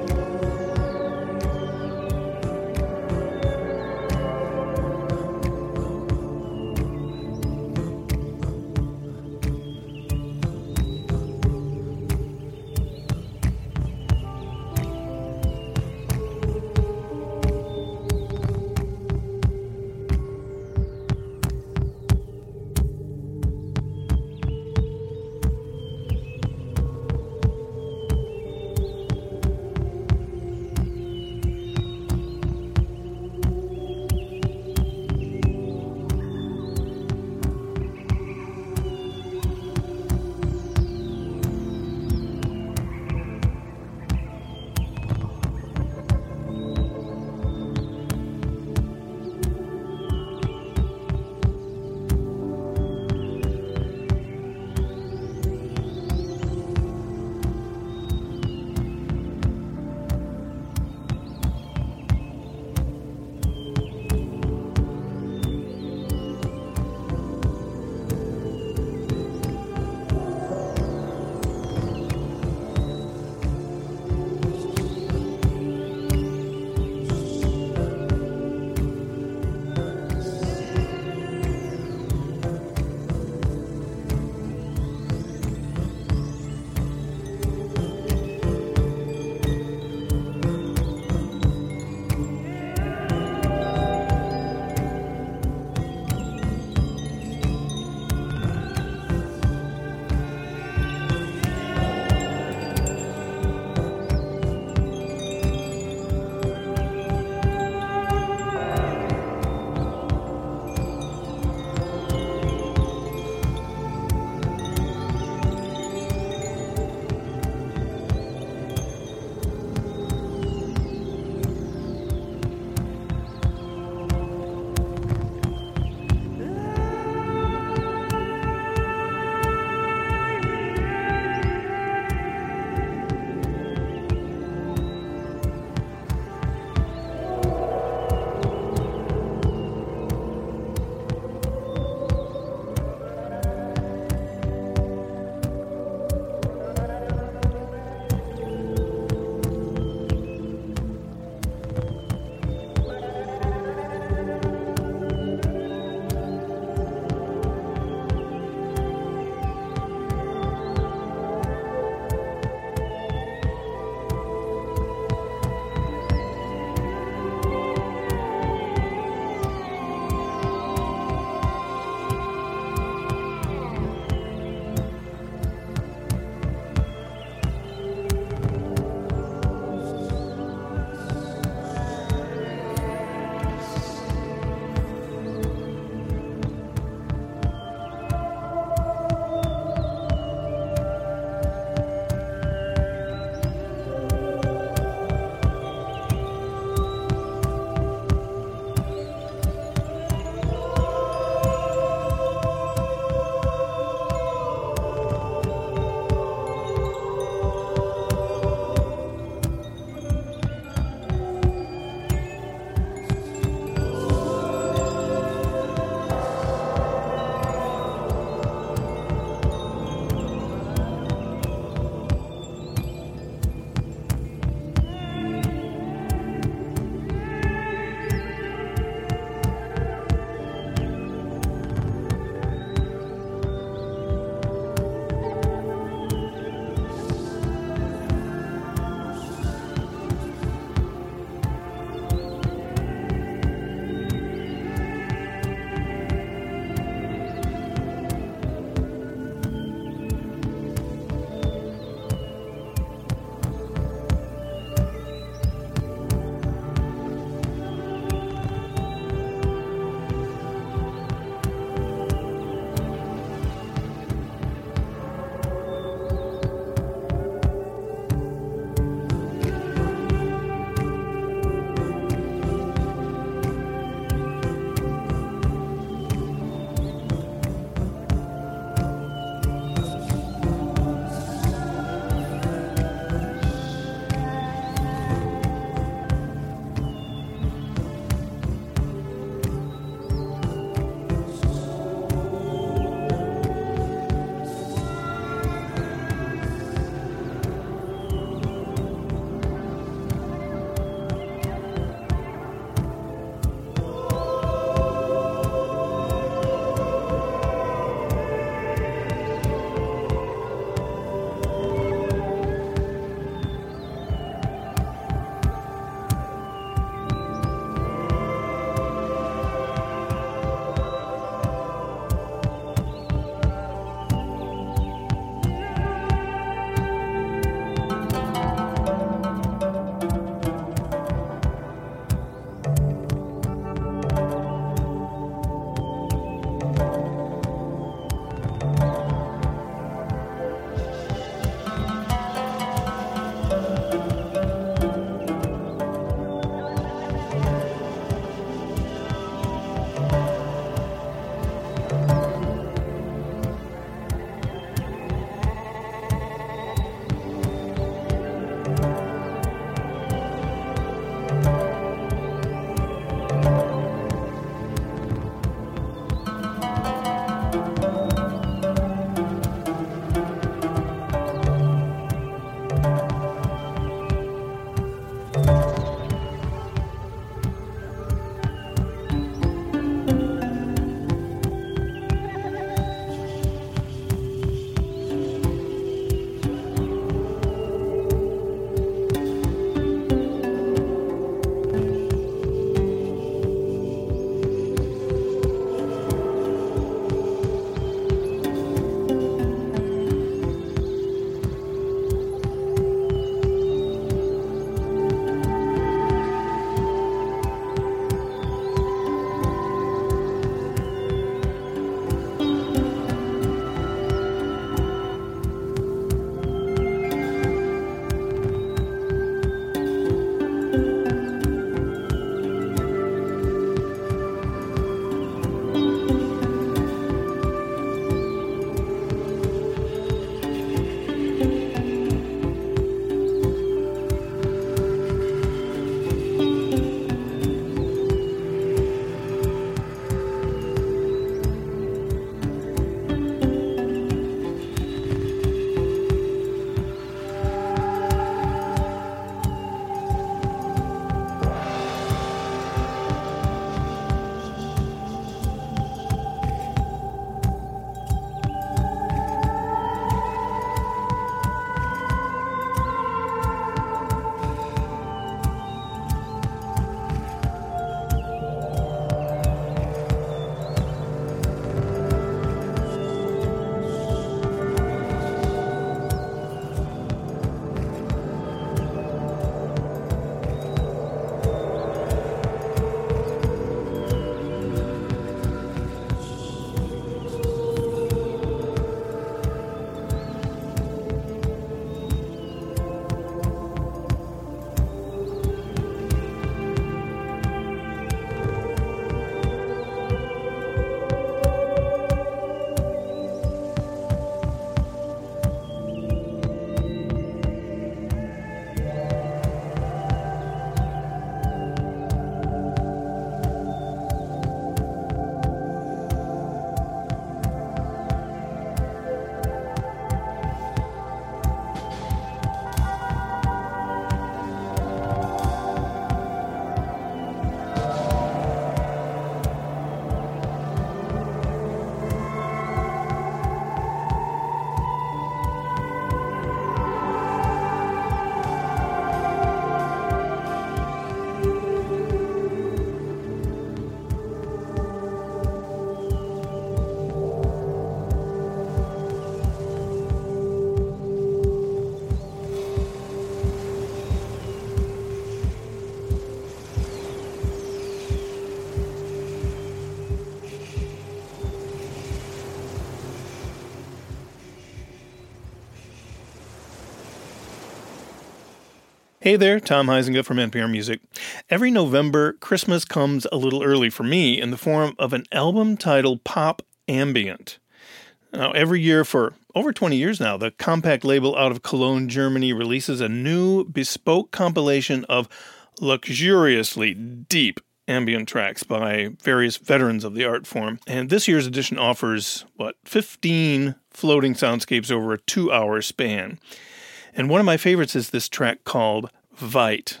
F: Hey there, Tom Huizenga from NPR Music. Every November, Christmas comes a little early for me in the form of an album titled Pop Ambient. Now, every year for over 20 years now, the compact label out of Cologne, Germany releases a new bespoke compilation of luxuriously deep ambient tracks by various veterans of the art form. And this year's edition offers, 15 floating soundscapes over a 2-hour span. And one of my favorites is this track called Weiht,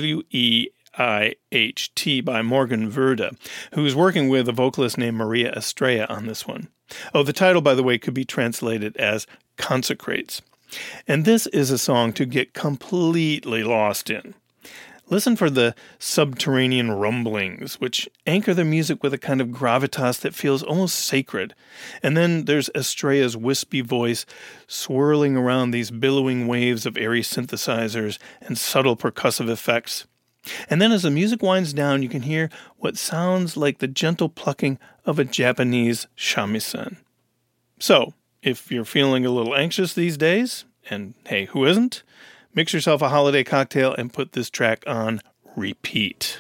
F: W-E-I-H-T, by Morgan Verda, who's working with a vocalist named Maria Estrella on this one. Oh, the title, by the way, could be translated as Consecrates. And this is a song to get completely lost in. Listen for the subterranean rumblings, which anchor the music with a kind of gravitas that feels almost sacred. And then there's Estrella's wispy voice swirling around these billowing waves of airy synthesizers and subtle percussive effects. And then as the music winds down, you can hear what sounds like the gentle plucking of a Japanese shamisen. So, if you're feeling a little anxious these days, and hey, who isn't? Mix yourself a holiday cocktail and put this track on repeat.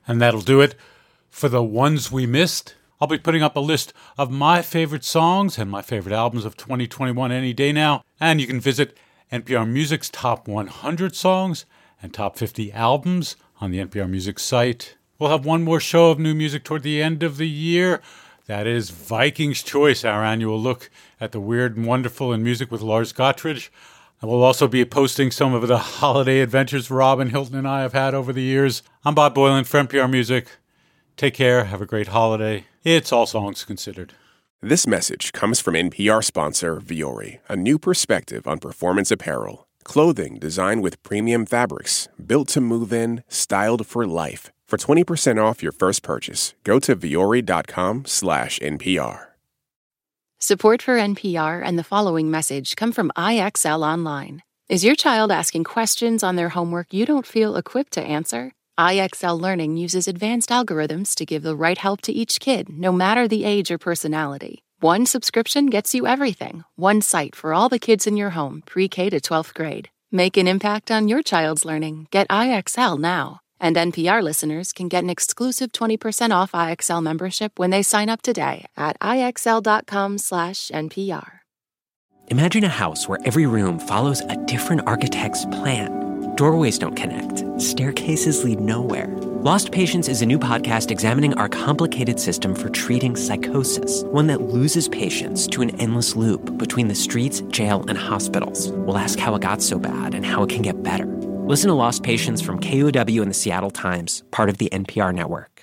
B: And that'll do it for the ones we missed. I'll be putting up a list of my favorite songs and my favorite albums of 2021 any day now. And you can visit NPR Music's Top 100 Songs and Top 50 Albums on the NPR Music site. We'll have one more show of new music toward the end of the year. That is Viking's Choice, our annual look at the weird and wonderful in music with Lars Gottridge. And we'll also be posting some of the holiday adventures Robin Hilton and I have had over the years. I'm Bob Boilen for NPR Music. Take care. Have a great holiday. It's All Songs Considered.
P: This message comes from NPR sponsor Vuori, a new perspective on performance apparel. Clothing designed with premium fabrics, built to move in, styled for life. For 20% off your first purchase, go to vuori.com/NPR.
G: Support for NPR and the following message come from IXL Online. Is your child asking questions on their homework you don't feel equipped to answer? IXL Learning uses advanced algorithms to give the right help to each kid, no matter the age or personality. One subscription gets you everything. One site for all the kids in your home, pre-K to 12th grade. Make an impact on your child's learning. Get IXL now. And NPR listeners can get an exclusive 20% off IXL membership when they sign up today at IXL.com/NPR.
H: Imagine a house where every room follows a different architect's plan. Doorways don't connect. Staircases lead nowhere. Lost Patients is a new podcast examining our complicated system for treating psychosis, one that loses patients to an endless loop between the streets, jail, and hospitals. We'll ask how it got so bad and how it can get better. Listen to Lost Patients from KUOW and the Seattle Times, part of the NPR network.